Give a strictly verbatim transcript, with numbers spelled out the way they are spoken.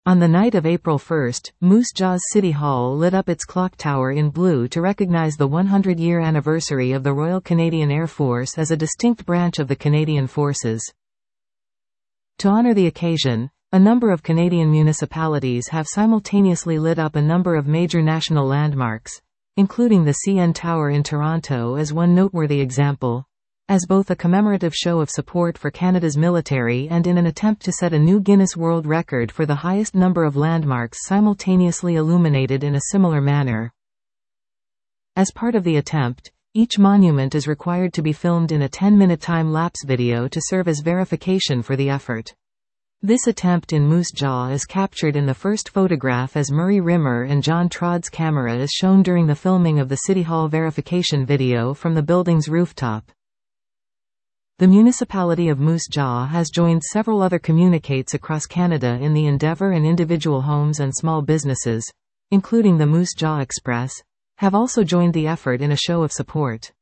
On the night of April first, Moose Jaw's City Hall lit up its clock tower in blue to recognize the one hundred year anniversary of the Royal Canadian Air Force as a distinct branch of the Canadian Forces. To honor the occasion, a number of Canadian municipalities have simultaneously lit up a number of major national landmarks, including the C N Tower in Toronto as one noteworthy example, as both a commemorative show of support for Canada's military and in an attempt to set a new Guinness World Record for the highest number of landmarks simultaneously illuminated in a similar manner. As part of the attempt, each monument is required to be filmed in a ten minute time-lapse video to serve as verification for the effort. This attempt in Moose Jaw is captured in the first photograph as Murray Rimmer and John Trodd's camera is shown during the filming of the City Hall verification video from the building's rooftop. The municipality of Moose Jaw has joined several other communicates across Canada in the endeavour, and individual homes and small businesses, including the Moose Jaw Express, have also joined the effort in a show of support.